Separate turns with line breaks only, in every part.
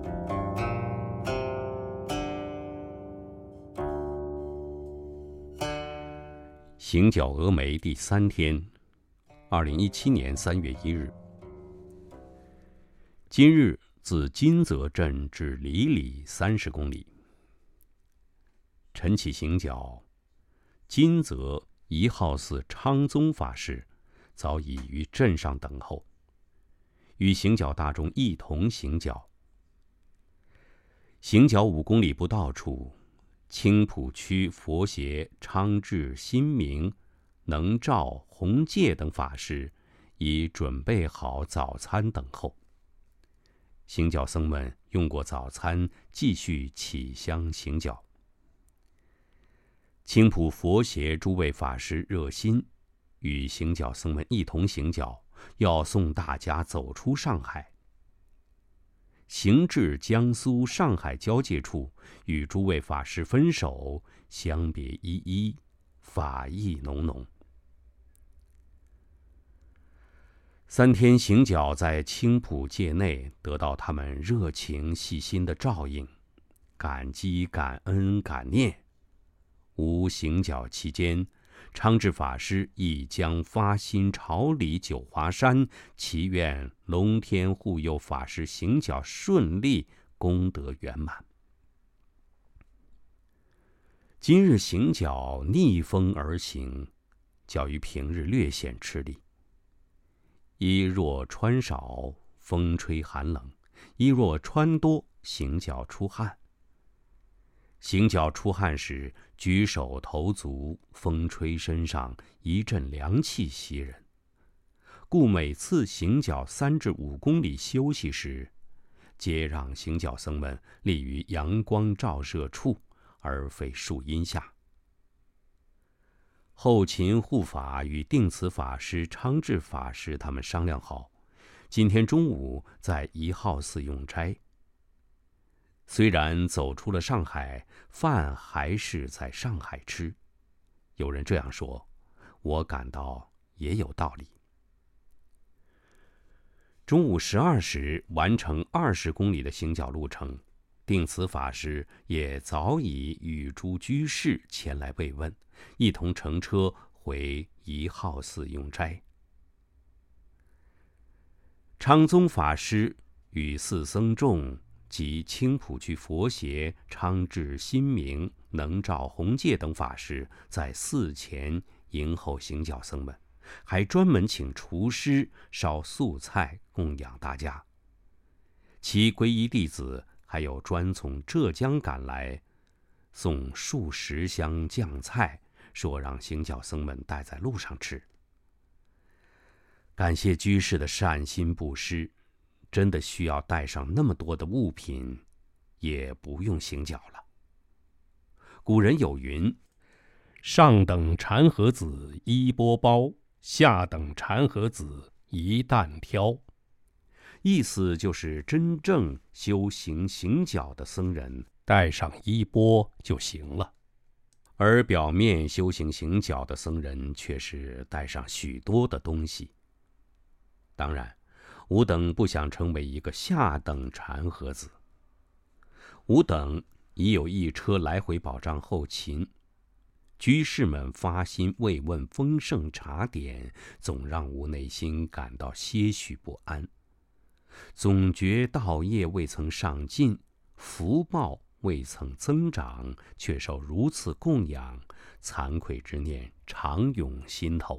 行脚峨眉第3天，2017年3月1日。今日自金泽镇至里里30公里。晨起行脚，金泽1号寺昌宗法师早已于镇上等候，与行脚大众一同行脚。行脚5公里不到处，青浦区佛协、昌智、新明、能照、弘戒等法师已准备好早餐等候。行脚僧们用过早餐，继续起香行脚。青浦佛协诸位法师热心，与行脚僧们一同行脚，要送大家走出上海。行至江苏上海交界处，与诸位法师分手，相别依依，法意浓浓。3天行脚在青浦界内，得到他们热情细心的照应，感激感恩感念。吾行脚期间，昌智法师亦将发心朝礼九华山，祈愿龙天护佑法师行脚顺利，功德圆满。今日行脚逆风而行，较于平日略显吃力。衣若穿少，风吹寒冷；衣若穿多，行脚出汗。行脚出汗时，举手投足，风吹身上，一阵凉气袭人。故每次行脚3至5公里休息时，皆让行脚僧们立于阳光照射处，而非树荫下。后勤护法与定慈法师、昌智法师他们商量好，今天中午在1号寺用斋。虽然走出了上海，饭还是在上海吃。有人这样说，我感到也有道理。中午12时完成20公里的行脚路程，定慈法师也早已与诸居士前来慰问，一同乘车回1号寺用斋。昌宗法师与4僧众及青浦区佛协、昌智、新明、能照、弘戒等法师在寺前迎候行脚僧们，还专门请厨师烧素菜供养大家。其皈依弟子还有专从浙江赶来，送数10箱酱菜，说让行脚僧们带在路上吃。感谢居士的善心布施，真的需要带上那么多的物品，也不用行脚了。古人有云：上等禅和子衣钵包，下等禅和子一担挑。意思就是真正修行行脚的僧人带上衣钵就行了，而表面修行行脚的僧人却是带上许多的东西。当然，吾等不想成为一个下等禅和子。吾等已有1车来回保障后勤，居士们发心慰问丰盛茶点，总让吾内心感到些许不安。总觉道业未曾上进，福报未曾增长，却受如此供养，惭愧之念常涌心头。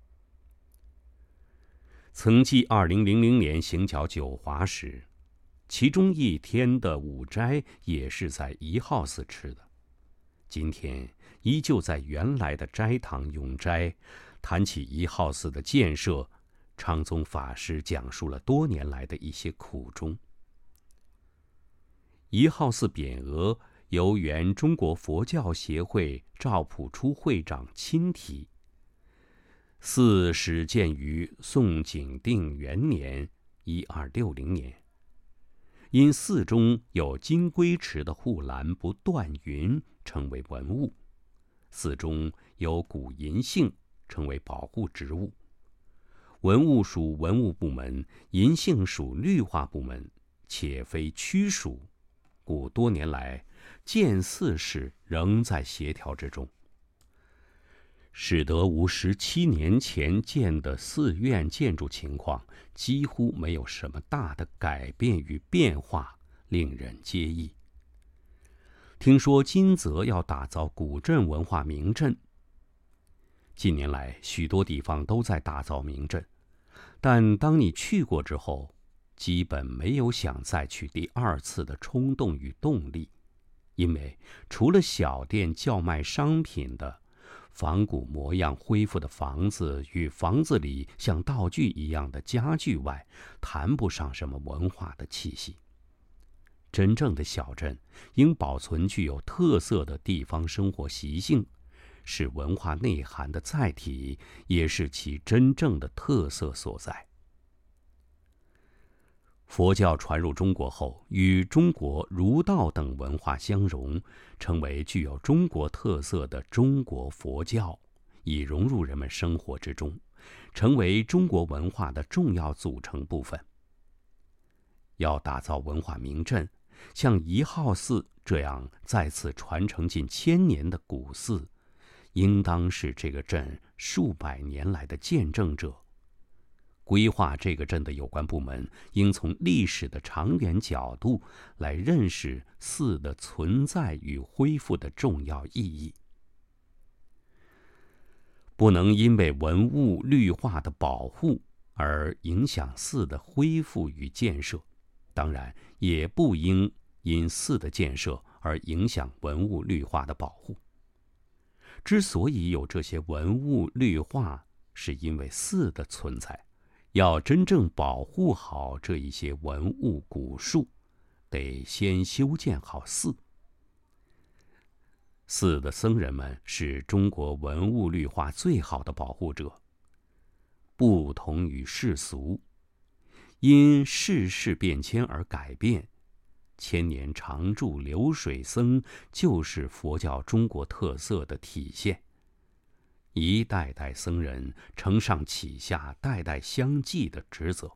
曾记2000年行脚9华时，其中1天的午斋也是在1号寺吃的。今天依旧在原来的斋堂用斋，谈起1号寺的建设，昌宗法师讲述了多年来的一些苦衷。1号寺匾额由原中国佛教协会赵朴初会长亲题。寺始建于宋景定元年1260年，因寺中有金龟池的护栏不断云，成为文物；寺中有古银杏，成为保护植物。文物属文物部门，银杏属绿化部门， 且非屈属，故多年来建寺事仍在协调之中，使得吴17年前建的寺院建筑情况几乎没有什么大的改变与变化，令人皆意。听说金泽要打造古镇文化名镇，近年来许多地方都在打造名镇，但当你去过之后，基本没有想再去第2次的冲动与动力，因为除了小店叫卖商品的仿古模样恢复的房子与房子里像道具一样的家具外，谈不上什么文化的气息。真正的小镇应保存具有特色的地方生活习性，是文化内涵的载体，也是其真正的特色所在。佛教传入中国后，与中国儒道等文化相融，成为具有中国特色的中国佛教，已融入人们生活之中，成为中国文化的重要组成部分。要打造文化名镇，像一号寺这样再次传承近1000年的古寺，应当是这个镇数百年来的见证者。规划这个镇的有关部门应从历史的长远角度来认识寺的存在与恢复的重要意义，不能因为文物绿化的保护而影响寺的恢复与建设，当然也不应因寺的建设而影响文物绿化的保护。之所以有这些文物绿化，是因为寺的存在。要真正保护好这一些文物古树，得先修建好寺。寺的僧人们是中国文物绿化最好的保护者，不同于世俗，因世事变迁而改变。千年常驻流水僧就是佛教中国特色的体现。一代代僧人承上启下、代代相继的职责。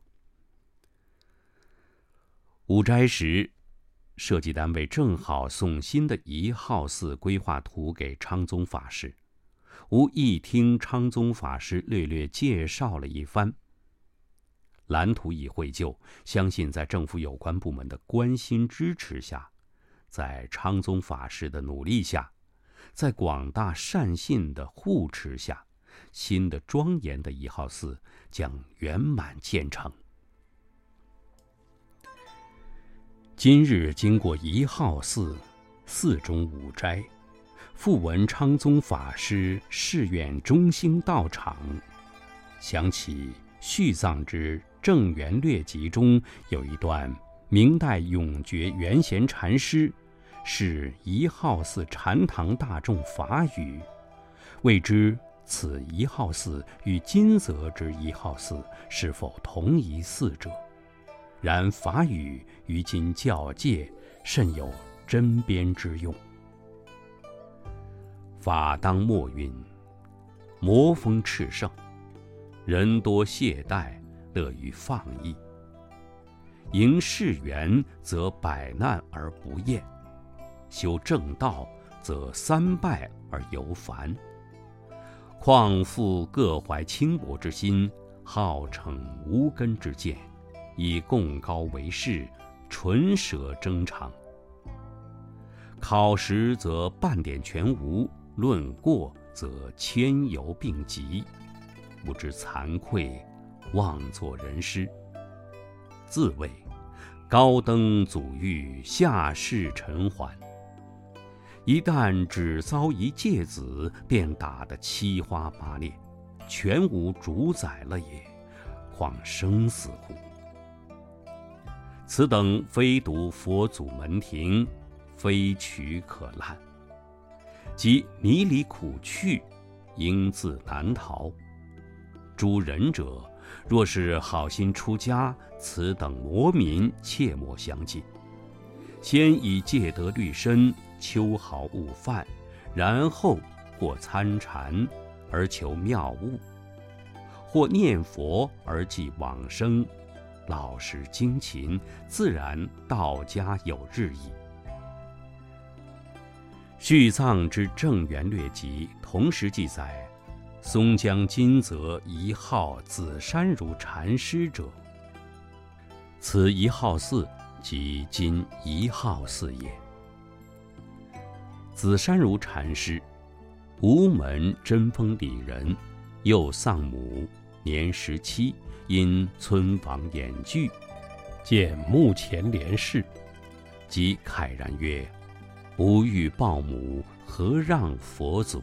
五斋时，设计单位正好送新的1号寺规划图给昌宗法师，吾一听昌宗法师略略介绍了一番。蓝图已绘就，相信在政府有关部门的关心支持下，在昌宗法师的努力下，在广大善信的护持下，新的庄严的1号寺将圆满建成。今日经过1号寺，寺中五斋，复闻昌宗法师誓愿中兴道场，想起续藏之正圆略集中有一段明代永觉元贤禅师是1号寺禅堂大众法语，未知此1号寺与金泽之1号寺是否同一寺者，然法语于今教界甚有针砭之用。法当末运，魔风炽盛，人多懈怠，乐于放逸。迎世缘，则百难而不厌；修正道，则三败而犹烦。况复各怀轻薄之心，好逞无根之见，以共高为事，唇舌争长。考实则半点全无，论过则千由并集，不知惭愧，妄作人师。自谓高登祖育，下世尘寰。一旦只遭一芥子，便打得七花八裂，全无主宰了也，况生死乎？此等非独佛祖门庭，非取可烂。即迷离苦趣，应自难逃。诸仁者，若是好心出家，此等魔民切莫相近。先以戒得律身，秋毫勿犯，然后或参禅而求妙悟，或念佛而即往生， 老实精勤，自然道家有日矣。续藏之正元略集同时记载，松江金泽一号紫山如禅师者，此一号寺即今一号寺也。紫山如禅师，吴门贞丰里人，幼丧母，年17，因村房演剧，见墓前联事，即慨然曰：“吾欲报母，何让佛祖？”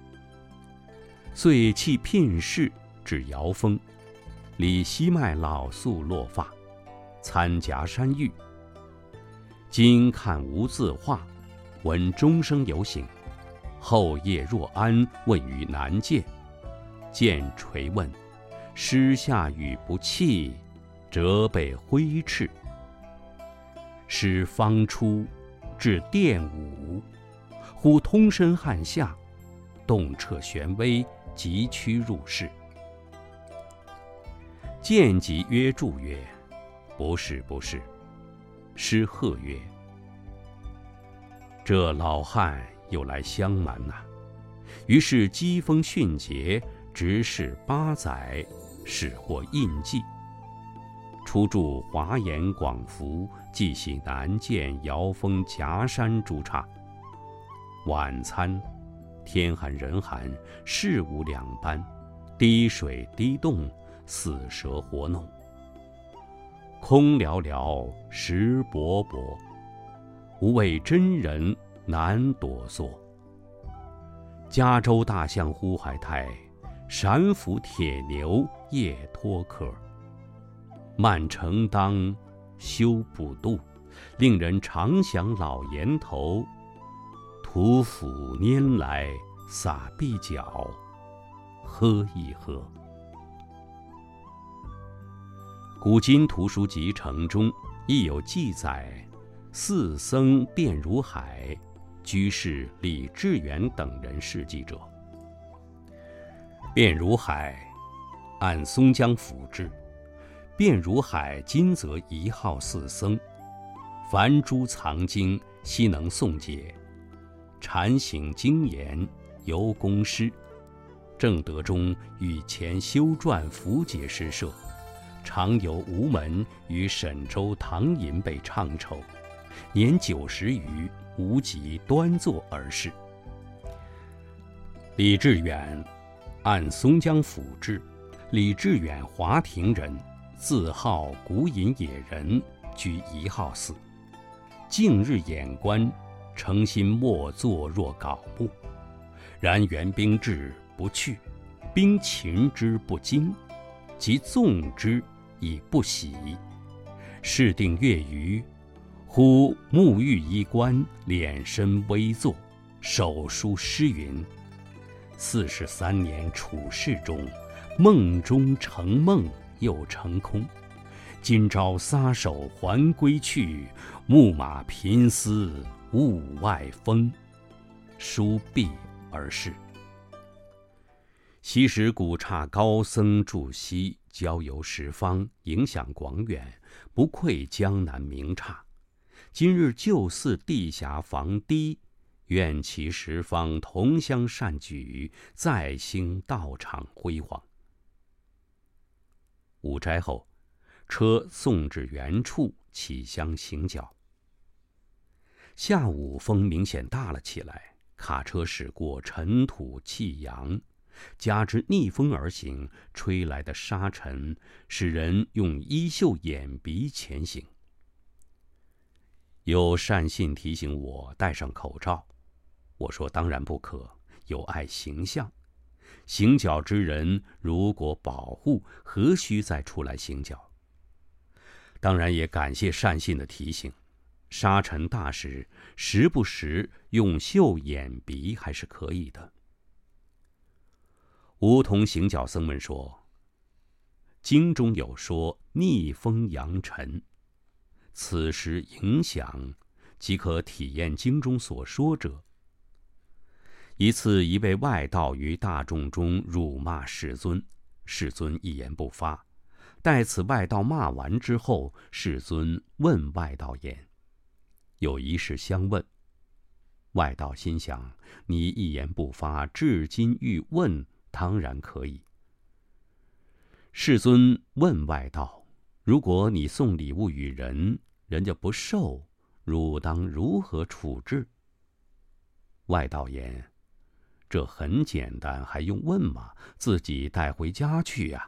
遂弃聘士至瑶峰，理西脉老宿落发，参夹山玉。今看无字画，闻钟声有醒，后夜若安，问于南涧，见垂问，师下语不弃，折被挥斥。师方出，至殿午，忽通身汗下，动彻玄微，急趋入室。见即约住曰：“不是，不是。”师喝曰：“这老汉又来相瞒呐！”于是机锋迅捷，直视8载，始获印记。初著华严广福，即系南涧、瑶峰、夹山诸刹。晚餐，天寒人寒，事无两般，滴水滴洞，死蛇活弄。空寥寥，实薄薄，无畏真人难躲缩。加州大象呼海泰，闪斧铁牛夜脱壳。漫城当，修补度，令人常想老岩头。屠斧拈来，撒臂角，喝一喝。古今图书集成中亦有记载，四僧卞如海、居士李志远等人事迹者。卞如海，按松江府志，卞如海金泽1号寺僧，凡诸藏经，悉能诵解，禅行精严，尤公师。正德中与前修撰符解诗社，常游吴门，与沈周、唐寅被唱酬，年90余，无极端坐而逝。李志远，按松江府志，李志远华亭人，自号古隐野人，居1号寺。近日眼观，诚心默坐若槁木。然援兵至，不去；兵擒之，不惊；即纵之，已不喜。事定月余，忽沐浴衣冠，敛身微坐，手书诗云：“43年处世中，梦中成梦又成空。今朝撒手还归去，牧马频思雾外风。”书毕而逝。昔时古刹高僧住西，交游十方，影响广远，不愧江南名刹。今日旧寺地狭房低，愿其十方同乡善举，再兴道场辉煌。午斋后，车送至原处，起乡行脚。下午风明显大了起来，卡车驶过尘土气扬，加之逆风而行，吹来的沙尘使人用衣袖掩鼻前行。有善信提醒我戴上口罩，我说当然不可，有碍形象。行脚之人如果保护，何须再出来行脚？当然也感谢善信的提醒，沙尘大时，时不时用袖掩鼻还是可以的。梧桐行脚僧们说，经中有说逆风扬尘，此时影响，即可体验经中所说者。一次，一位外道于大众中辱骂世尊，世尊一言不发， 待此外道骂完之后，世尊问外道言：有一事相问。外道心想，你一言不发，至今欲问，当然可以。世尊问外道：如果你送礼物与人，人家不受，汝当如何处置？外道言：这很简单，还用问吗？自己带回家去呀。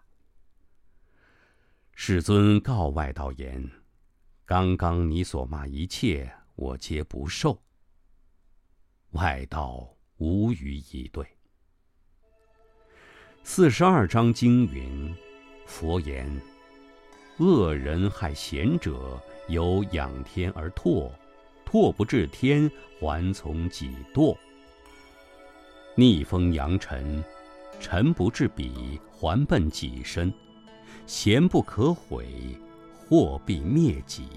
世尊告外道言：刚刚你所骂一切，我皆不受。外道无语以对。42章经云：佛言，恶人害贤者，有仰天而唾，唾不至天，还从己堕。逆风扬尘，尘不至彼，还奔己身。贤不可毁，祸必灭己。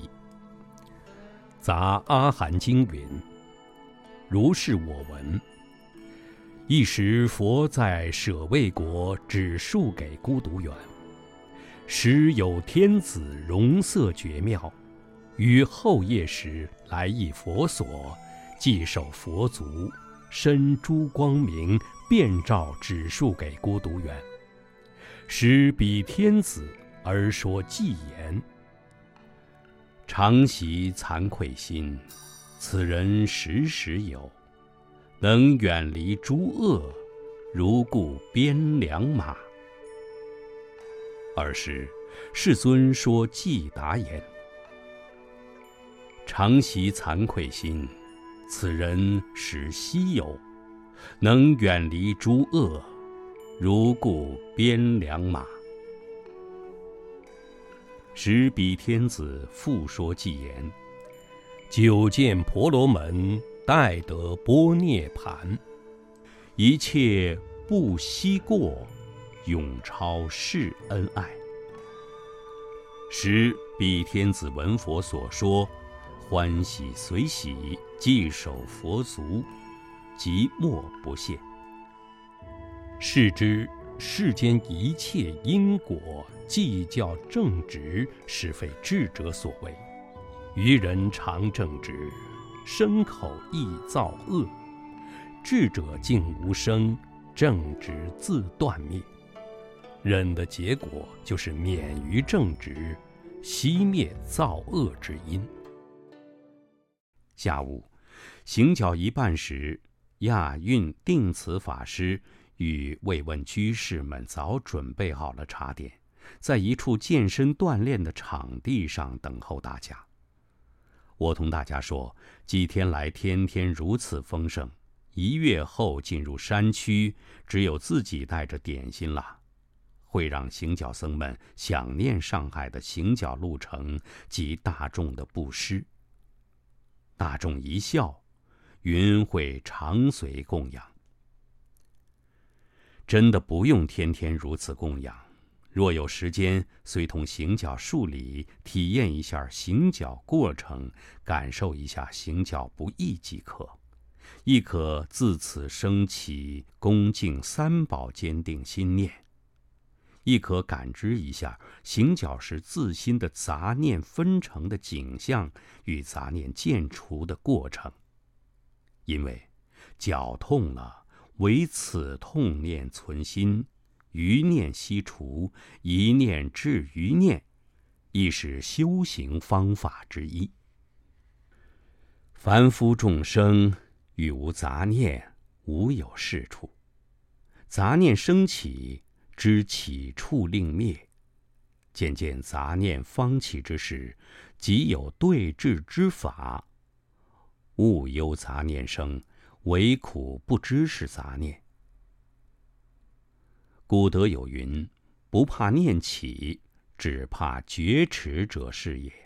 杂阿含经云：如是我闻。一时佛在舍卫国指树给孤独园，时有天子容色绝妙，于后夜时来诣佛所，即手佛足，身诸光明，遍照指树给孤独园。时彼天子而说偈言：常习惭愧心，此人时时有，能远离诸恶，如故鞭良马。尔时世尊说偈答言：常习惭愧心，此人实稀有，能远离诸恶，如故鞭良马。时彼天子复说偈言：久见婆罗门，待得般涅盘，一切不惜过，永超世恩爱。时彼天子闻佛所说，欢喜随喜，即手佛足，即默不谢。是知世间一切因果计较正直，是非智者所为。愚人常正直，身口意造恶，智者竟无生，正直自断灭。人的结果就是免于正直，熄灭造恶之因。下午行脚一半时，亚运定慈法师与慰问居士们早准备好了茶点，在一处健身锻炼的场地上等候大家。我同大家说，几天来天天如此丰盛，1月后进入山区，只有自己带着点心了，会让行脚僧们想念上海的行脚路程及大众的布施。大众一笑，云会常随供养。真的不用天天如此供养，若有时间，随同行脚数里，体验一下行脚过程，感受一下行脚不易即可，亦可自此升起恭敬三宝坚定心念，亦可感知一下行脚时自心的杂念分成的景象与杂念渐除的过程。因为脚痛了，唯此痛念存心，余念悉除，一念至余念，亦是修行方法之一。凡夫众生欲无杂念，无有是处。杂念生起，知起处令灭。渐渐杂念方起之时，即有对治之法。勿忧杂念生，唯苦不知是杂念。古德有云：不怕念起，只怕觉迟者是也。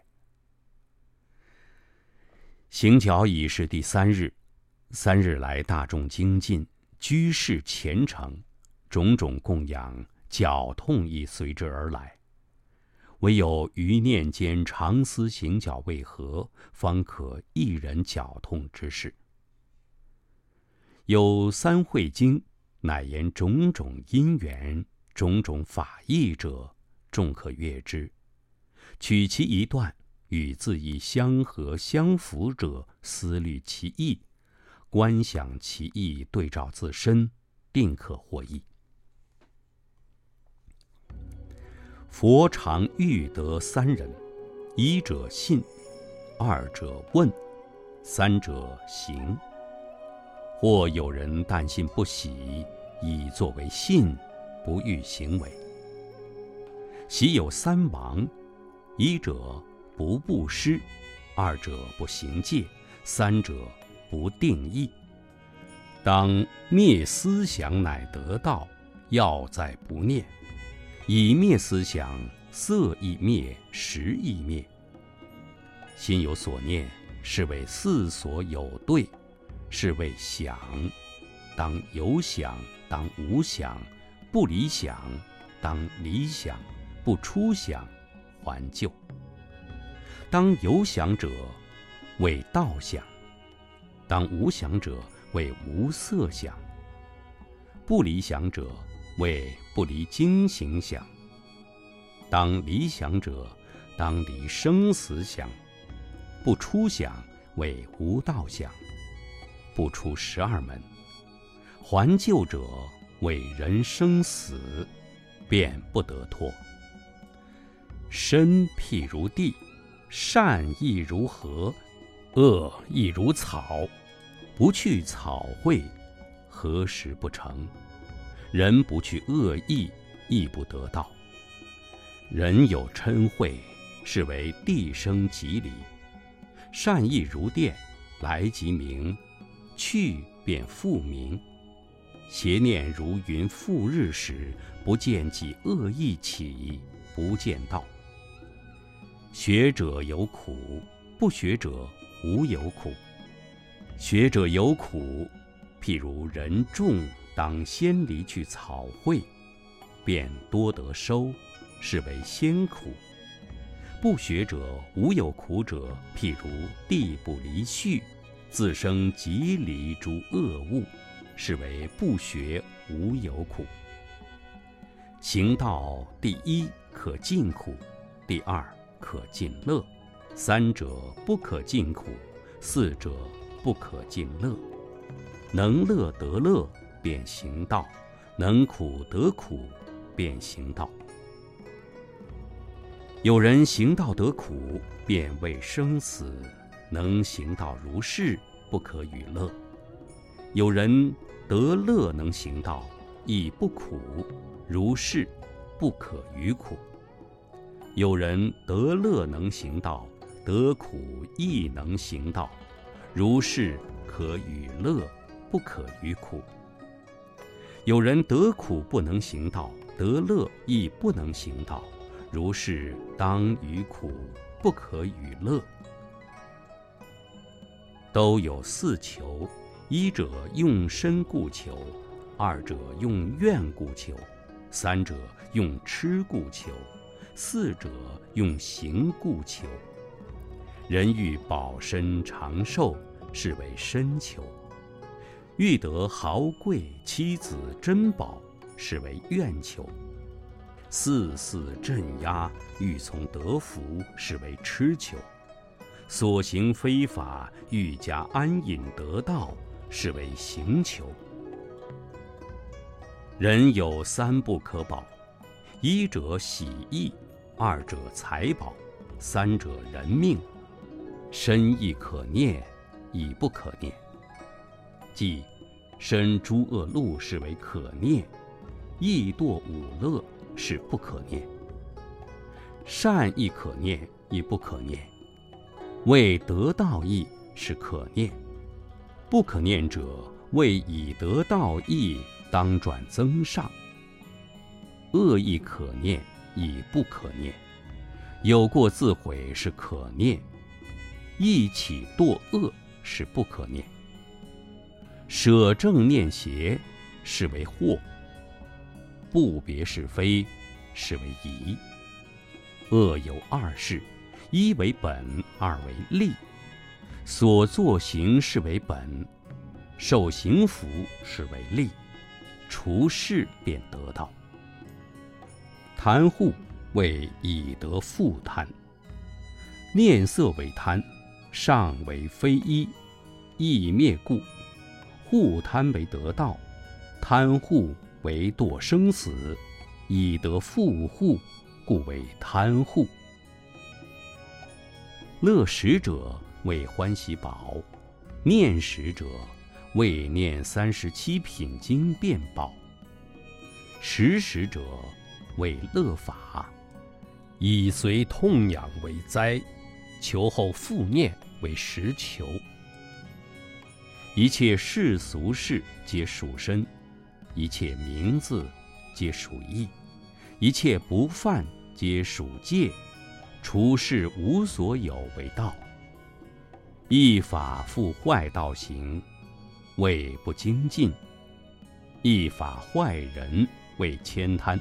行脚已是第3日，3日来大众精进，居士虔诚，种种供养，脚痛亦随之而来。唯有余念间常思行脚为何，方可一人脚痛之事。有三会经，乃言种种因缘，种种法义者， 众可阅之。取其一段，与自意相合相符者，思虑其意，观想其意，对照自身，定可获益。佛常欲得三人：一者信，二者问，三者行。或有人但信不喜，以作为信，不欲行为。昔有三王：一者不布施，二者不行戒，三者不定意。当灭思想乃得道，要在不念。以灭思想，色亦灭，识亦灭。心有所念，是为四所有对，是谓想。当有想，当无想，不离想，当离想，不出想，还旧。当有想者，谓道想；当无想者，谓无色想；不离想者，谓不离经行想；当离想者，当离生死想；不出想，谓无道想；不出12门。还旧者，谓人生死，便不得脱。身譬如地，善亦如禾，恶亦如草。不去草秽，何时不成？人不去恶意，亦不得道。人有嗔恚，是为地生即离。善亦如电，来即明，去便复明。邪念如云覆日时，不见己恶意起，不见道。学者有苦，不学者无有苦。学者有苦，譬如人种，当先离去草秽，便多得收，是为先苦。不学者无有苦者，譬如地不离序，自生即离诸恶物，是为不学无有苦。行道第一可尽苦，第二可尽乐，三者不可尽苦，四者不可尽乐。能乐得乐，便行道；能苦得苦，便行道。有人行道得苦，便为生死，能行道如是，不可与乐。有人得乐能行道，亦不苦，如是，不可与苦。有人得乐能行道，得苦亦能行道，如是，可与乐，不可与苦。有人得苦不能行道，得乐亦不能行道，如是，当与苦，不可与乐。都有四求：一者用身故求，二者用愿故求，三者用痴故求，四者用行故求。人欲保身长寿，是为身求；欲得豪贵妻子珍宝，是为愿求；四四镇压，欲从得福，是为痴求；所行非法，欲加安隐得道，是为行求。人有三不可保：一者喜义，二者财宝，三者人命。身亦可念，亦不可念。即身诸恶路，是为可念；意堕五乐，是不可念。善亦可念，亦不可念。为得道义，是可念；不可念者，为以得道义，当转增上。恶亦可念，亦不可念。有过自悔，是可念；意起堕恶，是不可念。舍正念邪，是为惑；不别是非，是为疑。恶有二事：一为本，二为利。所作行，是为本；受行福，是为利。除是便得道。谈护谓以得复贪。念色为贪，上为非一，亦灭故。护贪为得道，贪护为堕生死，以得复护，故为贪护。乐食者为欢喜宝，念食者为念37品经变宝。食食者为乐法，以随痛痒为灾，求后复念为实求。一切世俗事皆属身，一切名字皆属意，一切不犯皆属戒，除世无所有为道。一法复坏道行，谓不精进；一法坏人，谓悭贪。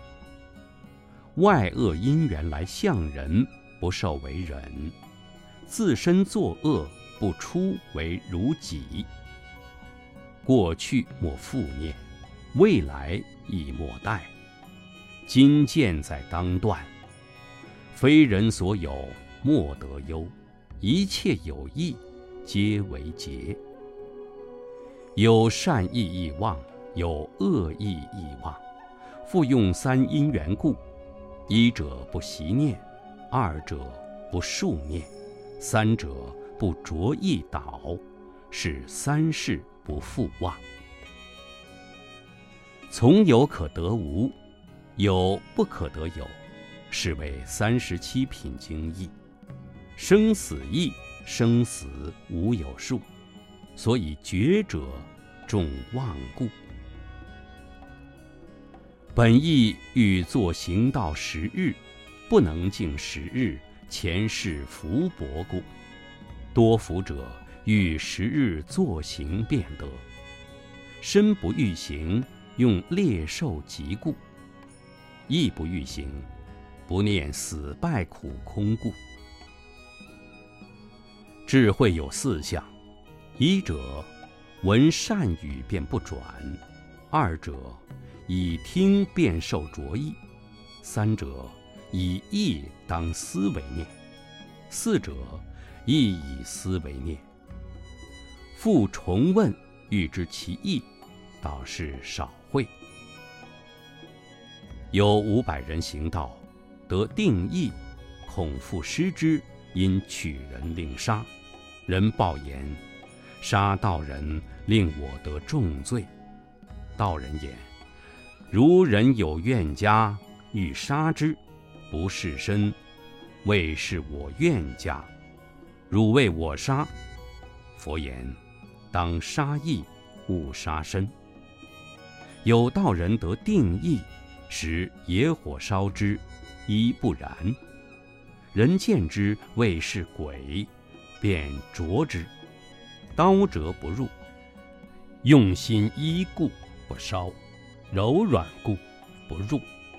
外恶因缘来向人，不受为忍；自身作恶，不出为如己。过去莫复念，未来亦莫待。今见在当断，非人所有，莫得忧。一切有益，皆为劫。有善意亦忘，有恶意亦忘。复用三因缘故：一者不习念，二者不数念，三者不着意导，是三世不复忘。从有可得无，有不可得有，是为37品经义。生死义，生死无有数，所以觉者众忘故。本意欲作行道10日，不能尽10日，前世福薄故。多福者欲10日作行便得，身不欲行，用猎兽疾故；意不欲行，不念死败苦空故。智慧有4项：一者闻善语便不转；二者以听便受着意；三者以意当思为念；四者亦以思为念。复重问欲知其意，倒是少会。有500人行道，得定意，恐复失之，因取人令杀。人报言：杀道人，令我得重罪。道人言：如人有怨家，欲杀之，不是身，谓是我怨家。汝为我杀。佛言：当杀意，勿杀身。有道人得定意，时野火烧之，亦不燃。人见之，谓是鬼，便啄之。刀折不入，用心依故不烧，柔软故不入。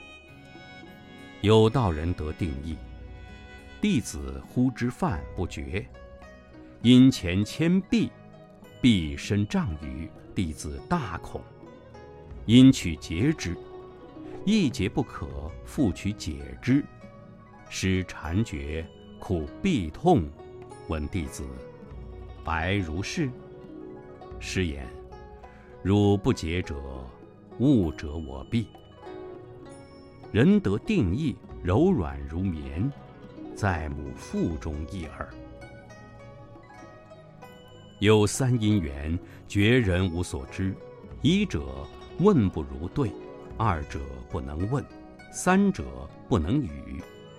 有道人得定意，弟子呼之饭不绝，因前牵臂，臂身丈余，弟子大恐，因取截之，一节不可，复取解之。师禅觉，苦臂痛，问弟子：白如是？师言：汝不解者，误折我臂。人得定意，柔软如绵，在母腹中一耳。有3因缘，觉人无所知：一者问不如对，二者不能问，三者不能语。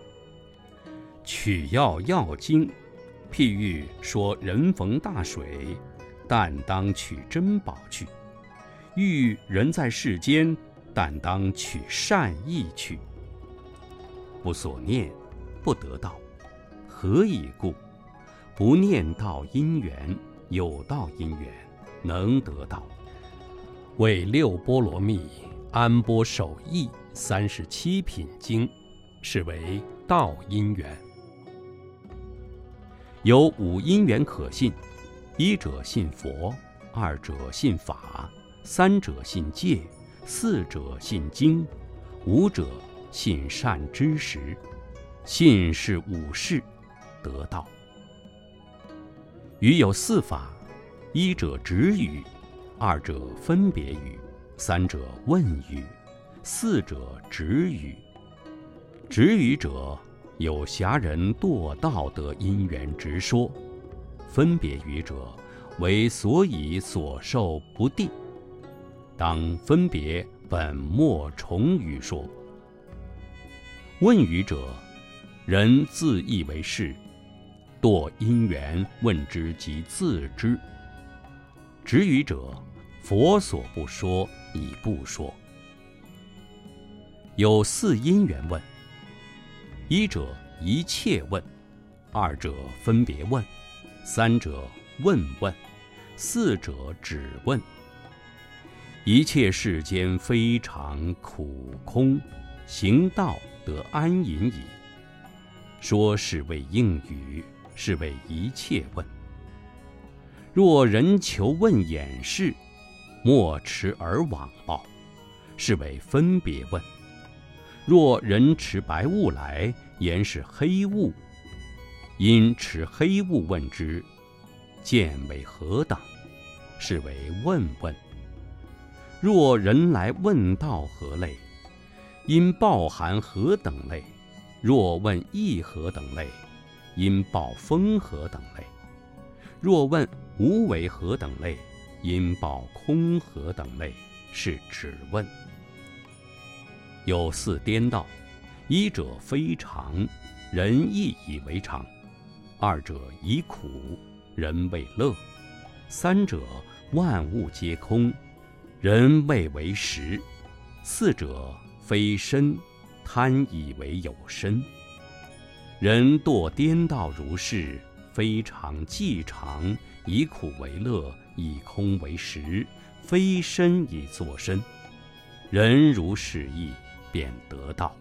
取药药经，譬喻说人逢大水，但当取珍宝去；欲人在世间，但当取善意去。不所念，不得道。何以故？不念道因缘，有道因缘，能得道。为6波罗蜜安波守义37品经，是为道因缘。有5因缘可信：一者信佛，二者信法，三者信戒，四者信经，五者信善知识，信是五事，得道。语有四法：一者直语，二者分别语，三者问语，四者直语。直语者，有侠人堕道得因缘直说；分别语者，为所以所受不定，当分别本末重语说。问语者，人自以为是，堕因缘问之即自知。直语者，佛所不说已不说。有四因缘问：一者一切问，二者分别问，三者问，四者只问。一切世间非常苦空，行道得安隐矣。说是谓应语，是谓一切问。若人求问眼事，莫持而往报，是为分别问。若人持白雾来，言是黑雾，因持黑雾问之，见为何等，是为问。若人来问道何类，因报含何等类？若问义何等类，因报风何等类？若问无为何等类，因报空何等类？是只问。有四颠倒：一者非常，人亦以为常；二者以苦，人谓乐；三者万物皆空，人谓为实；四者非身，贪以为有身。人堕颠倒如是，非常即常，以苦为乐，以空为实，非身以作身。人如是意，便得道。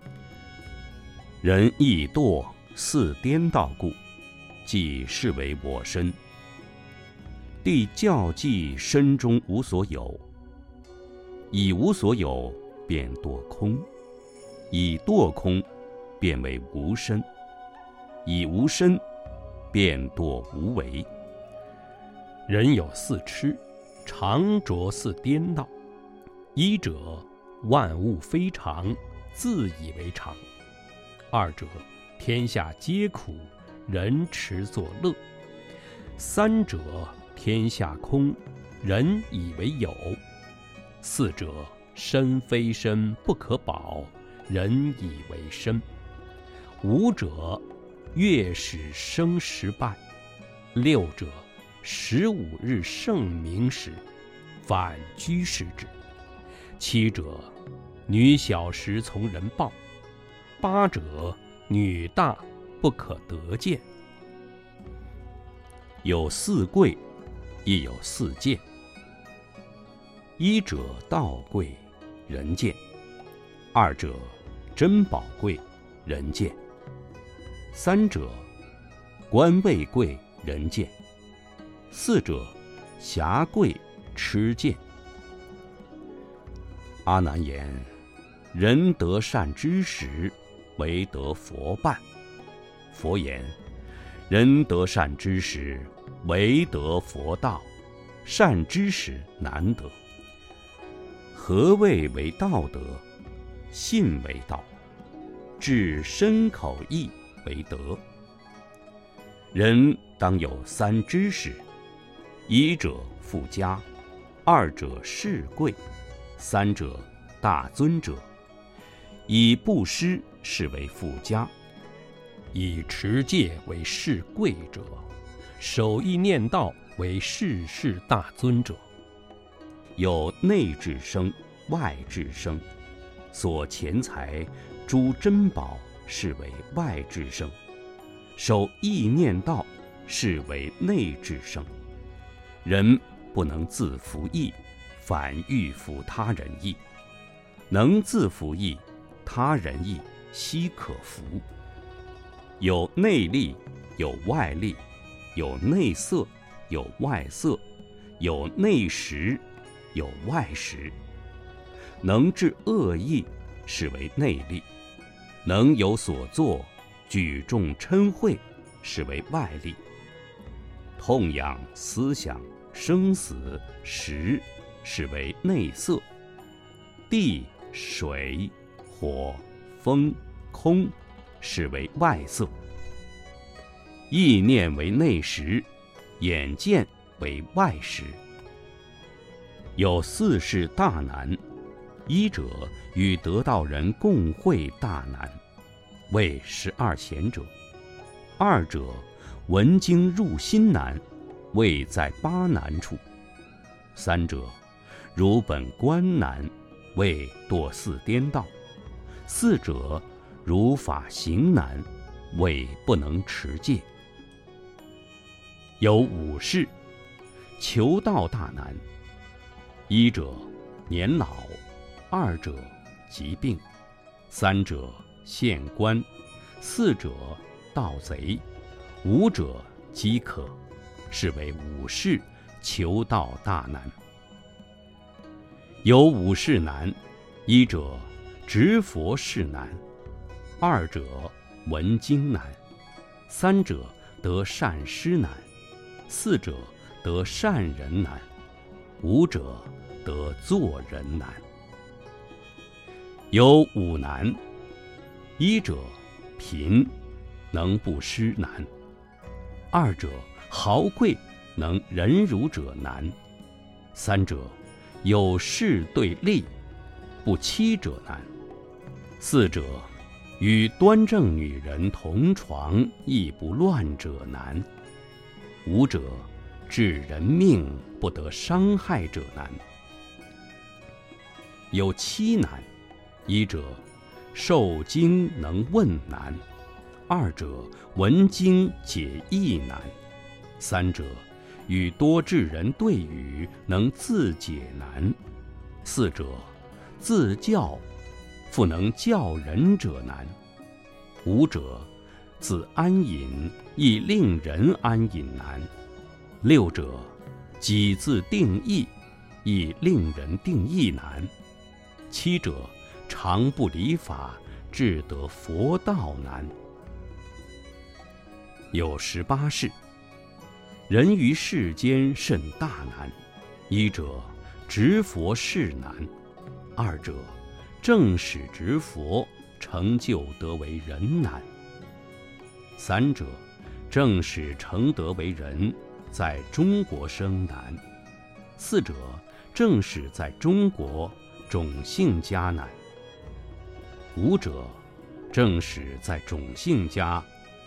人亦堕四颠倒故，即是为我身。帝教记身中无所有，以无所有便堕空，以堕空便为无身，以无身便堕无为。人有四痴，常着四颠倒：一者万物非常，自以为常；二者天下皆苦，人持作乐；三者天下空，人以为有；四者身非身，不可保，人以为身；五者月始生时败；六者15日盛名时，反居视之；七者女小时从人报；八者女大不可得见。有四贵，亦有四贱：一者道贵，人贱；二者珍宝贵，人贱；三者官位贵，人贱；四者侠贵，痴贱。阿难言：人得善知识，唯得佛伴。佛言：人得善知识，唯得佛道。善知识难得。何谓为道德？信为道，至身口意为德。人当有三知识：一者富家，二者士贵，三者大尊者。以布施是为富家，以持戒为士贵者，守意念道为世事大尊者。有内至生，外至生，所钱财诸珍宝是为外至生，守意念道是为内至生。人不能自服役，反欲服他人役；能自服役，他人役悉可服。有内力，有外力，有内色，有外色，有内实，有外实。能治恶意， 是为内力；能有所作，举重嗔恚，是为外力。痛痒、思想、生死、识，是为内色。地、水、火、风、空，是为外色。意念为内识，眼见为外识。有四事大难：一者，与得道人共会大难，谓12贤者；二者，闻经入心难，谓在8难处；三者，如本观难，谓堕四颠倒；四者，如法行难，谓不能持戒。有5事，求道大难：一者，年老；二者，疾病；三者，县官；四者，盗贼；五者，饥渴，是为5事，求道大难。有5事难：一者，执佛事难；二者，闻经难；三者，得善师难；四者，得善人难；五者，得作人难。有5难：一者，贫，能布施难；二者，豪贵，能忍辱者难；三者，有势对立，不欺者难；四者，与端正女人同床，亦不乱者难；五者，治人命不得伤害者难。有7难：一者，受经能问难；二者，闻经解义难；三者，与多智人对语，能自解难；四者，自教，复能教人者难；五者，自安隐，亦令人安隐难；六者，己自定义，亦令人定义难；七者，常不离法，至得佛道难。有18事，人于世间甚大难：一者，执佛事难；二者，正使执佛，成就得为人难；三者，正使成德为人，在中国生难；四者，正使在中国种姓家难；五者，正使在种姓家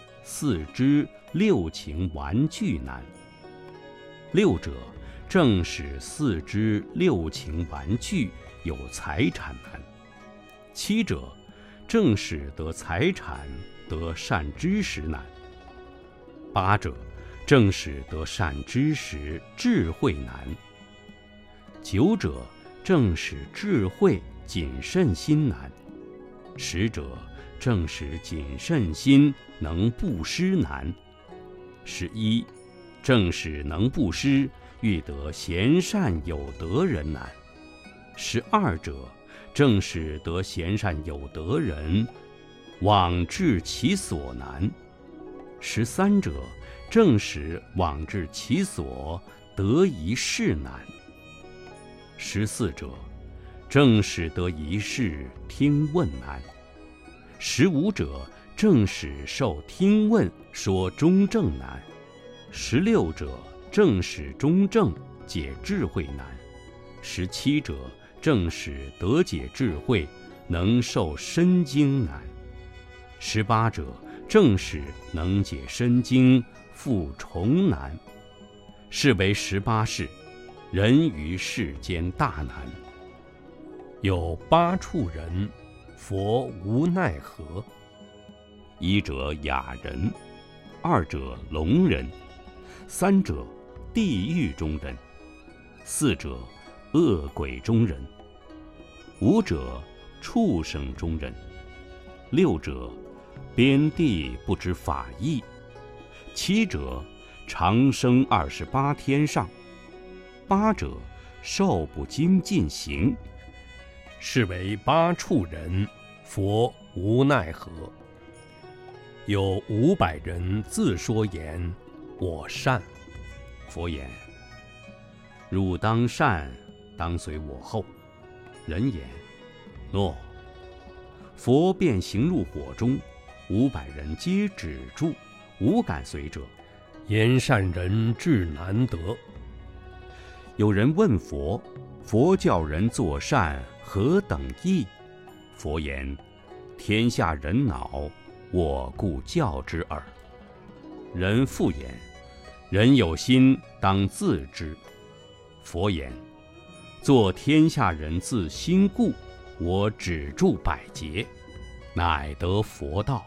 4肢6情玩具难；六者，正使4肢6情玩具有财产难；七者，正使得财产得善知识难；八者，正使得善知识智慧难；九者，正使智慧谨慎心难；十者，正使谨慎心能布施难；11，正使能布施欲得贤善有德人难；12者，正使得贤善有德人往至其所难；13者，正使往至其所得一事难；14者，正使得一事听问难；15者，正使受听问说中正难；16者，正使中正解智慧难；17者，正使得解智慧能受身经难；18者，正使能解身经复重难。是为18事，人于世间大难。有8处人，佛无奈何：一者哑人；二者聋人；三者地狱中人；四者恶鬼中人；五者畜生中人；六者边地不知法义；七者长生28天上；八者受不精进行；
是为八处人，佛无奈何。有500人自说言：我善。
佛言：汝当善，当随我后。人言：诺。佛便行入火中，500人皆止住，无敢随者。
言善人至难得。
有人问佛：佛教人作善，何等义？佛言：天下人恼，我故教之耳。人复言：人有心，当自知。佛言：作天下人自心故，我止住百劫，乃得佛道。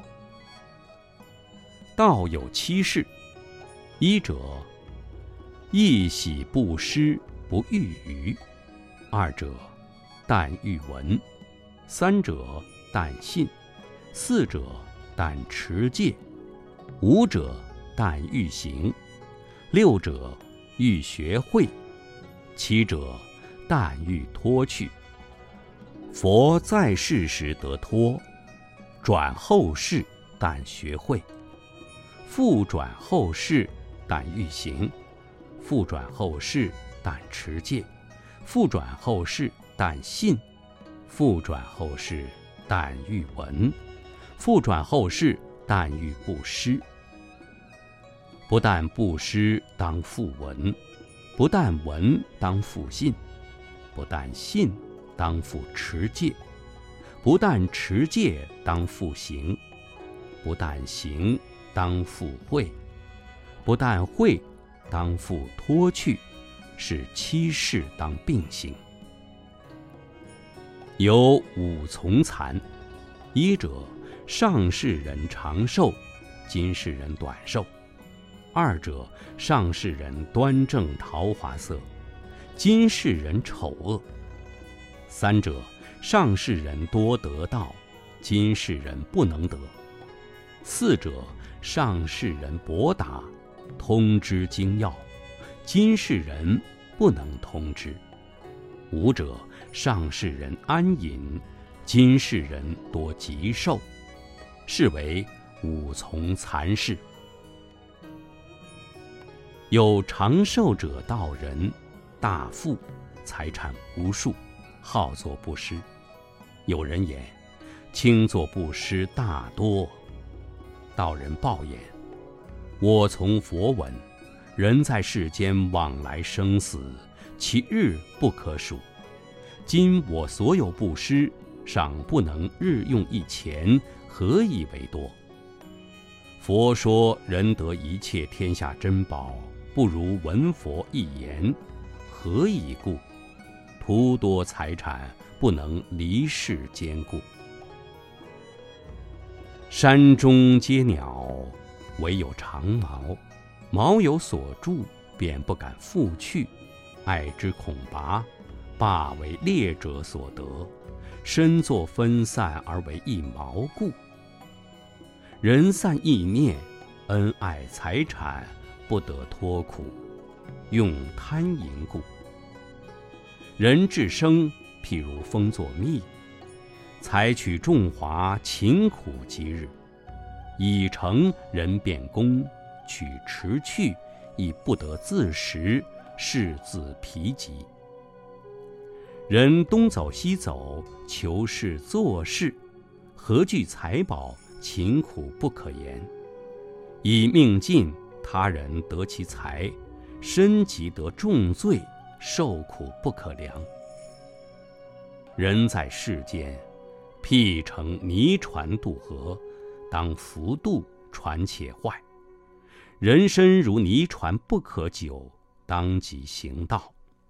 道有7事：一者，亦喜布施，不欲语；二者，但欲闻；三者，但信；四者，但持戒；五者，但欲行；六者，欲学会；七者，但欲脱去。佛在世时得脱，转后世但学会；复转后世但欲行；复转后世但持戒；复转后世但信；复转后世但欲闻；复转后世但欲布施。不但布施当复闻，不但闻当复信，不但信当复持戒，不但持戒当复行，不但行当复会，不但会当复脱去，是7事当并行。有5从残：一者，上世人长寿，今世人短寿；二者，上世人端正桃花色，今世人丑恶；三者，上世人多得道，今世人不能得；四者，上世人博达，通知经要，今世人不能通知；五者，上世人安隐，今世人多疾寿，是为5从残事。有长寿者道人，大富，财产无数，好作布施。有人言：轻作布施大多。道人报言：我从佛闻，人在世间往来生死，其日不可数。今我所有布施，尚不能日用1钱，何以为多？佛说人得一切天下珍宝，不如闻佛一言，何以故？图多财产，不能离世坚固。山中皆鸟，唯有长毛，毛有所住，便不敢复去，爱之恐拔，罢为猎者所得，身作分散而为一毛故。人散意念，恩爱财产，不得脱苦，用贪淫故。人至生，譬如蜂作蜜，采取众华，勤苦即日，已成人便功，取持去，亦不得自食，是自疲极。人东走西走，求事做事，何惧财宝，勤苦不可言。以命尽，他人得其财，身即得重罪，受苦不可量。人在世间，譬乘泥船渡河，当浮渡，船且坏。人身如泥船不可久，当即行道。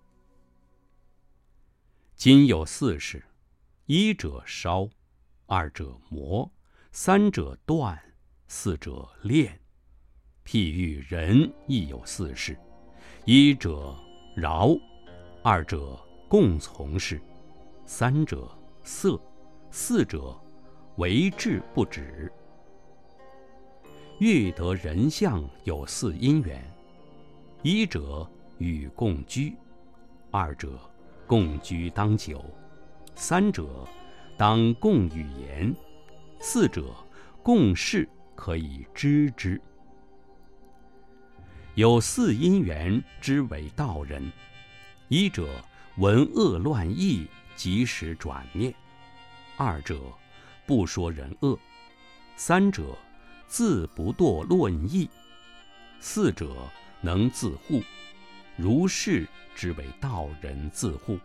今有4事：一者烧，二者磨，三者断，四者炼。譬喻人亦有4事：一者饶，二者共从事，三者色，四者为志不止。欲得人相，有4因缘：一者与共居，二者共居当久， 三者当共语言，四者共事可以知之。有四因缘之为道人：一者闻恶乱议，及时转念；二者不说人恶；三者自不堕论议；四者能自护。如是之为道人自护。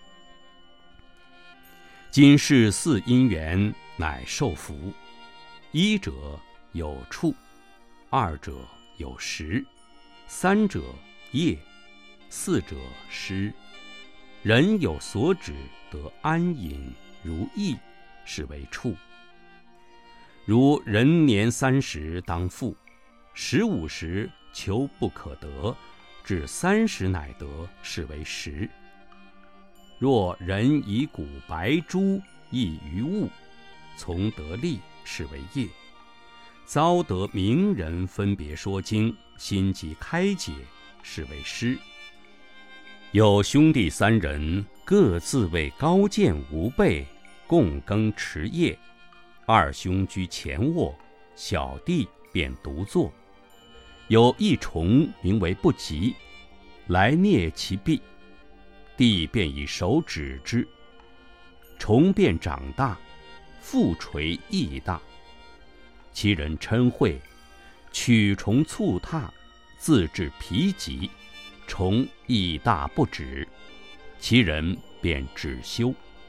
今世四因缘，乃受福：一者有处，二者有时，三者业，四者失。人有所指，得安隐如意，是为处。如人年30当富，15时求不可得，至30乃得，是为时。若人以骨白珠易于物，从得利，是为业。遭得名人分别说经，心即开解，是为失。有兄弟3人，各自为高见无备，共耕持业。二兄居前卧，小弟便独坐。有一虫名为不吉，来啮其臂，弟便以手指之，虫便长大，复垂亦大。其人嗔恚，取虫蹴踏，自致疲疾，虫亦大不止，其人便止休。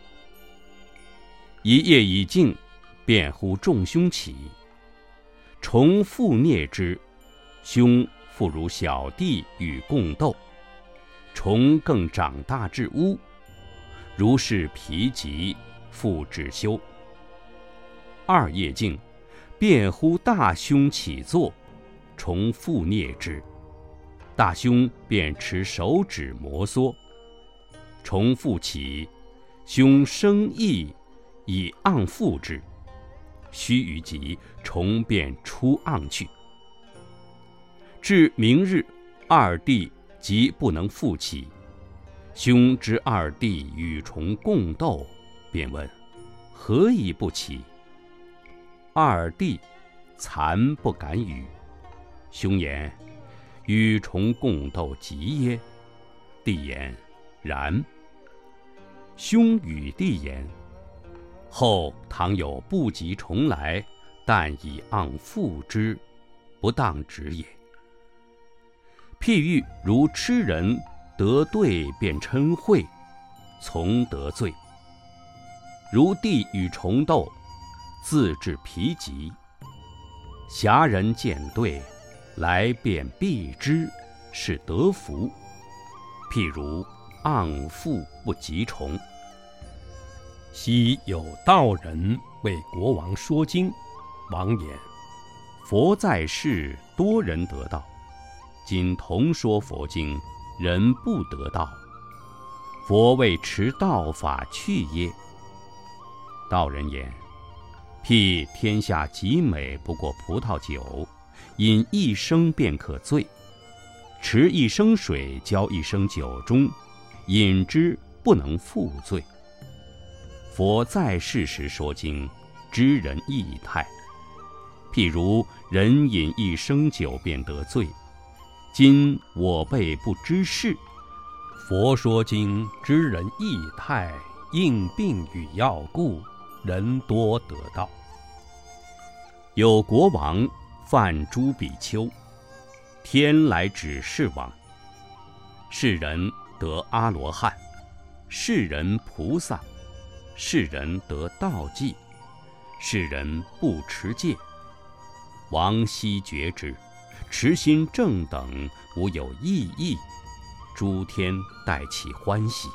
一夜已尽，便呼众兄起，虫复啮之，兄复如小弟与共斗，虫更长大至屋，如是疲疾，复止休。二夜尽，便呼大兄起坐，虫复啮之，大兄便持手指摩挲，虫复起，兄生意以盎复之，须臾即，虫便出盎去。至明日，二弟即不能复起，兄知二弟与虫共斗，便问何以不起？二弟惭不敢语。兄言与虫共斗急耶？弟言然。兄与弟言后倘有不及虫来，但以盎复之，不当止也。譬喻如痴人得对便嗔恚，从得罪。如弟与虫斗，自致疲疾。侠人见对，来便避之，是得福。譬如盎复不及虫。
昔有道人为国王说经，王言：
佛在世，多人得道。今同说佛经，人不得道，佛为持道法去耶？道人言：譬天下极美不过葡萄酒，饮一升便可醉。持一升水浇一升酒中，饮之不能复醉。佛在世时说经，知人意态。譬如人饮一升酒便得醉，今我辈不知事，
佛说经，知人意态，应病与药故，人多得道。
有国王犯诸比丘，天来指示王。是人得阿罗汉，是人菩萨，是人得道纪，是人不持戒。王悉觉之，持心正等，无有异议，诸天待其欢喜。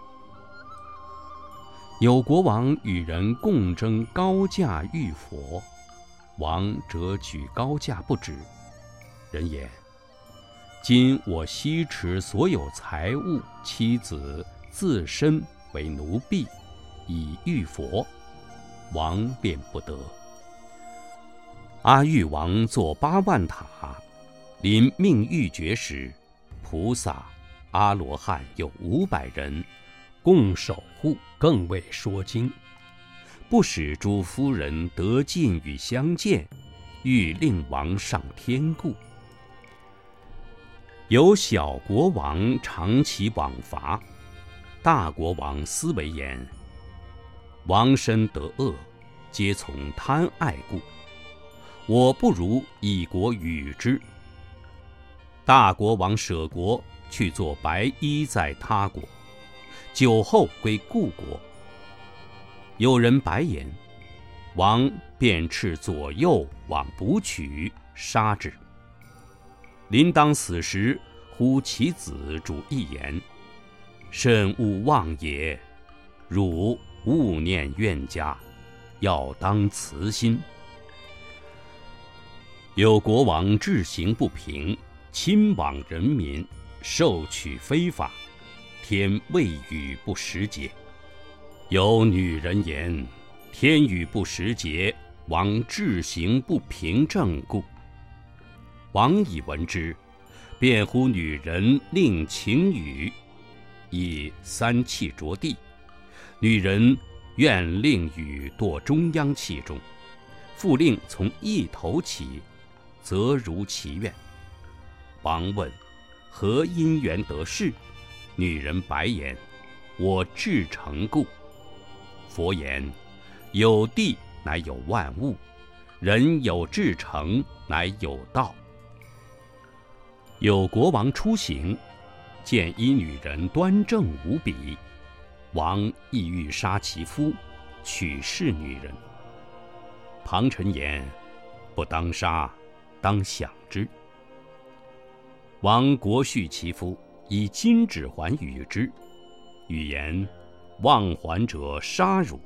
有国王与人共争高价遇佛，王则举高价不止。人言：今我悉持所有财物、妻子、自身为奴婢，以遇佛，王便不得。阿育王作8万塔，临命欲绝时，菩萨、阿罗汉有500人，
共守护，更为说经。
不使诸夫人得近与相见，欲令王上天顾。有小国王长期往伐，大国王思为言：王身得恶，皆从贪爱故。我不如以国与之。大国王舍国，去做白衣在他国，久后归故国。有人白言，王便斥左右往捕取，杀之。临当死时，呼其子主一言：慎勿忘也，汝勿念怨家，要当慈心。有国王治行不平，侵罔人民，受取非法，天未雨不时节。有女人言：天雨不时节，王治行不平正故。王以闻之，便呼女人令晴雨，以三气着地。女人愿令雨堕中央气中，复令从一头起，则如其愿。王问：何因缘得事？女人白言：我至诚故。佛言：有地乃有万物，人有至诚乃有道。有国王出行，见一女人端正无比，王意欲杀其夫，取是女人。旁臣言：不当杀，当享之。王国恤其夫，以金指环与之，语言：忘还者杀汝。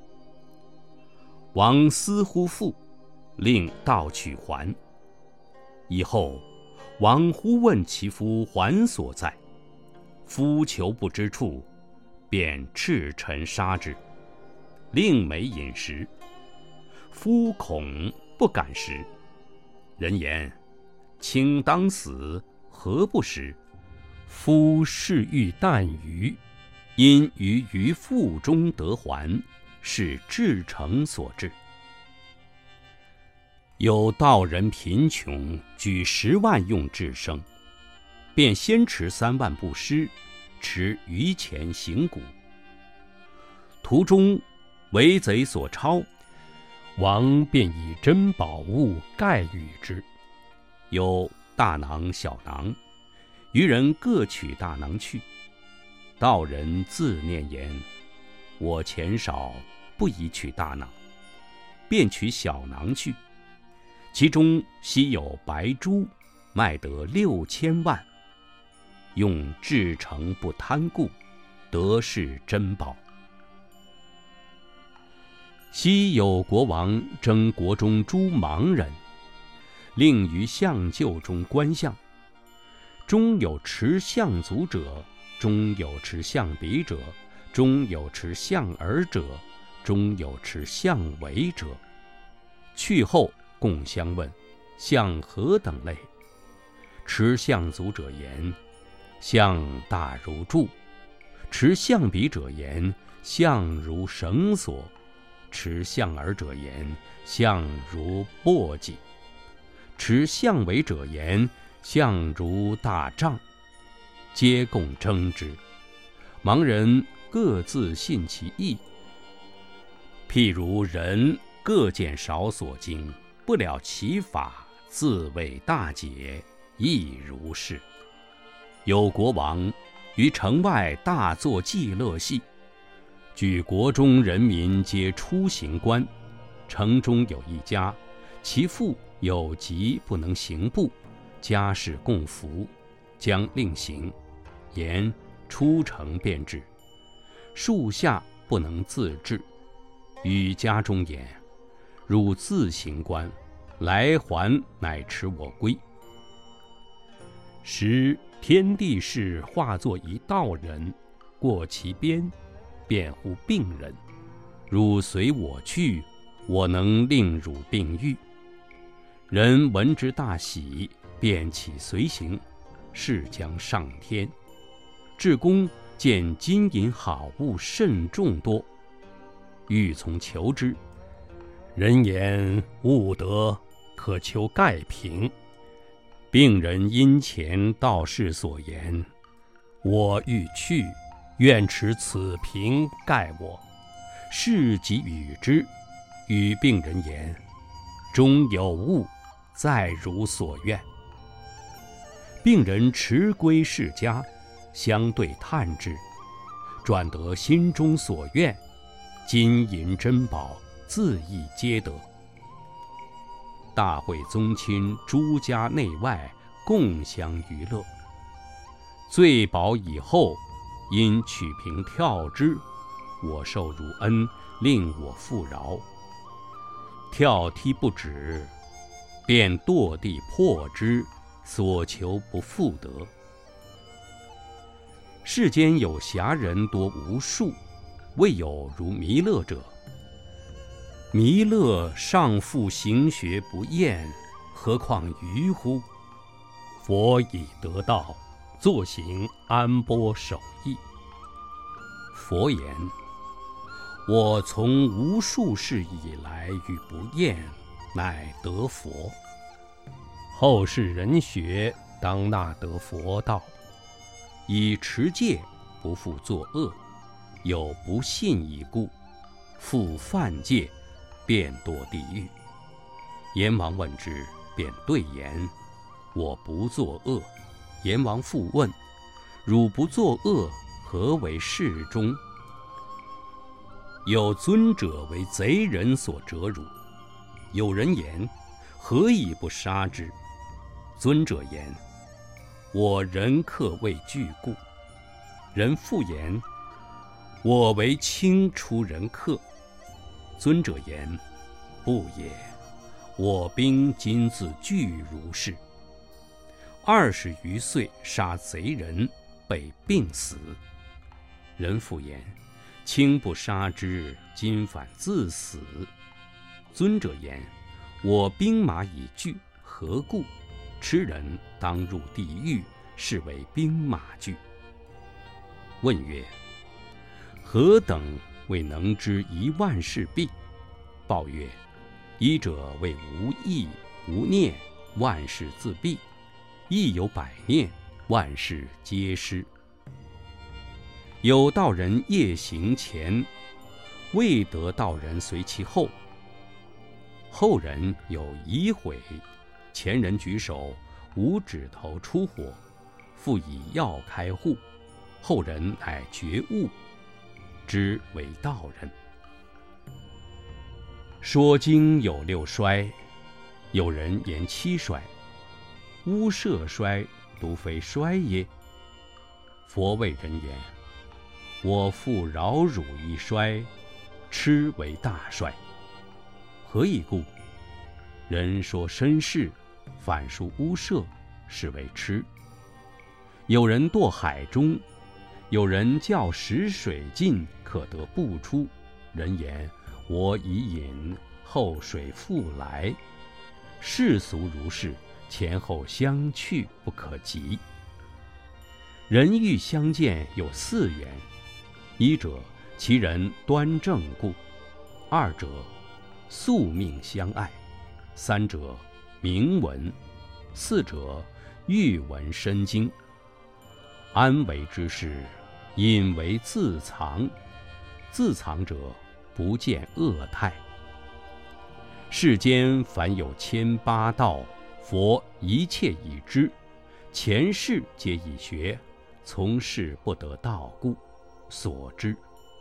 王思乎父，令盗取环。以后王忽问其夫环所在，夫求不知处，便斥臣杀之，令美饮食。夫恐不敢食。人言：卿当死，何不食？
夫嗜欲啖鱼，
因于腹中得环，是至诚所致。有道人贫穷，举10万用治生，便先持3万布施，持余钱行谷。途中为贼所抄，
王便以珍宝物盖与之。
有大囊小囊，余人各取大囊去。道人自念言：我钱少，不宜取大囊，便取小囊去。其中稀有白珠，卖得6000万，用至诚不贪故，得是珍宝。昔有国王征国中诸盲人，令于相厩中观相，中有持相足者，中有持相鼻者，中有持相耳者，中有持相尾者。去后共相问：相何等类？持相足者言：相大如柱；持相鼻者言：相如绳索；持相耳者言：相如簸箕；持相尾者言：相如大杖。皆共争之，盲人各自信其意。譬如人各见少所经，不了其法，自谓大解，亦如是。有国王于城外大作伎乐戏，举国中人民皆出行观。城中有一家，其父有疾不能行步，家事共扶，将令行，言出城便治。树下不能自治，与家中言：汝自行观，来还乃持我归。时天地士化作一道人，过其边，便呼病人：汝随我去，我能令汝病愈。人闻之大喜，便起随行，是将上天。至公见金银好物甚众多，欲从求之。
人言物得，可求盖平。病人因前道士所言，我欲去，愿持此瓶盖我。士即与之，与病人言：中有物，再如所愿。病人持归士家，相对探之，转得心中所愿，金银珍宝自意皆得。大会宗亲诸家内外共相娱乐。醉饱以后，因取瓶跳之，我受汝恩，令我复饶。跳踢不止，便堕地破之，所求不复得。世间有侠人多无数，未有如弥勒者。弥勒尚复行学不厌，何况愚乎？佛已得道，坐行安波守义。佛言：我从无数世以来与不厌，乃得佛。后世人学，当纳得佛道。以持戒，不复作恶；有不信已故，复犯戒，便堕地狱。阎王问之，便对言：我不作恶。阎王复问：汝不作恶，何为事中？有尊者为贼人所折辱，有人言：何以不杀之？尊者言：我人客未具故。人复言：我为轻出人客。尊者言：不也，我兵今自具如是。20余岁杀贼人，被病死。人复言：轻不杀之，今反自死。尊者言：我兵马已具，何故？吃人当入地狱，是为兵马具。问曰：何等为能知10000事毕？报曰：一者为无意无念，万事自毕；亦有百念，万事皆失。有道人夜行前，未得道人随其后。后人有疑悔，前人举手，无指头出火，复以药开户，后人乃觉悟，知为道人。说经有6衰，有人言7衰，屋舍衰，独非衰耶？佛谓人言：我复饶汝一衰，痴为大衰。何以故？人说身世，反说屋舍，是为痴。有人堕海中，有人叫食水尽，可得不出。人言：我已饮，后水复来。世俗如是，前后相去不可及。人欲相见有4缘：一者，其人端正故；二者，宿命相爱；三者，名闻；四者，欲闻深经。安为之事？隐为自藏。自藏者，不见恶态。世间凡有1008道，佛一切已知，前世皆已学，从事不得道故，所知。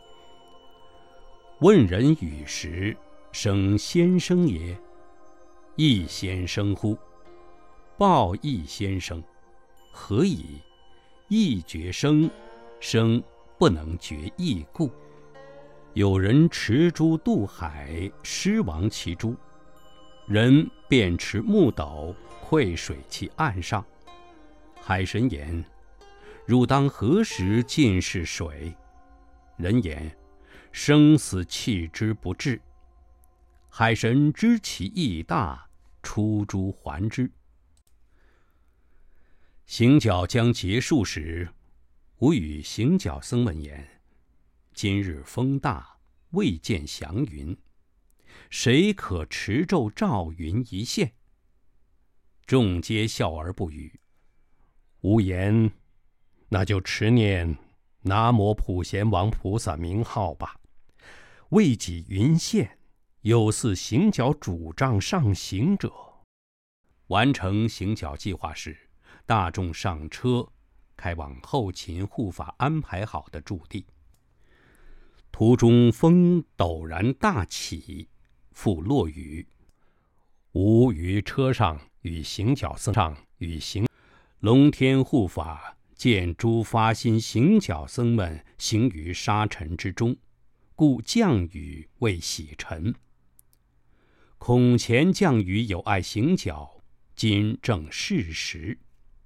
问人语时，生先生也？亦先生乎？报亦先生。何以？意觉生，生不能觉意故。有人持珠渡海，失亡其珠，人便持木斗馈水其岸上。海神言：汝当何时尽是水？人言：生死弃之不至。海神知其义大，出珠还之。行脚将结束时，
吾与行脚僧们言：今日风大，未见祥云，谁可持咒照云一现？众皆笑而不语。
吾言：那就持念南无普贤王菩萨名号吧。未几云现，有似行脚主杖上行者。
完成行脚计划时，大众上车，开往后勤护法安排好的驻地。途中风陡然大起，复落雨。
吾于车上与行脚僧
龙天护法见诸发心行脚僧们行于沙尘之中，故降雨为洗尘。恐前降雨有碍行脚，今正是时。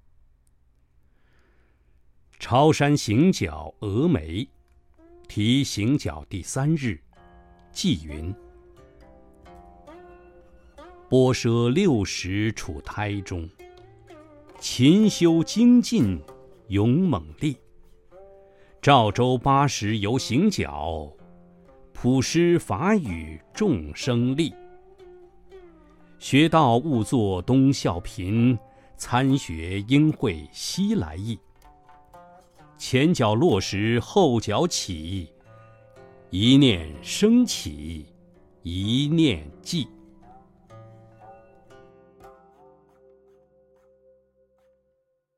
朝山行脚峨眉，提行脚第3日，祭云：波奢60处胎中，勤修精进勇猛力。赵州80游行脚，普施法语众生利。学道勿作东校贫，参学应会西来意。前脚落时后脚起，一念升起，一念寂。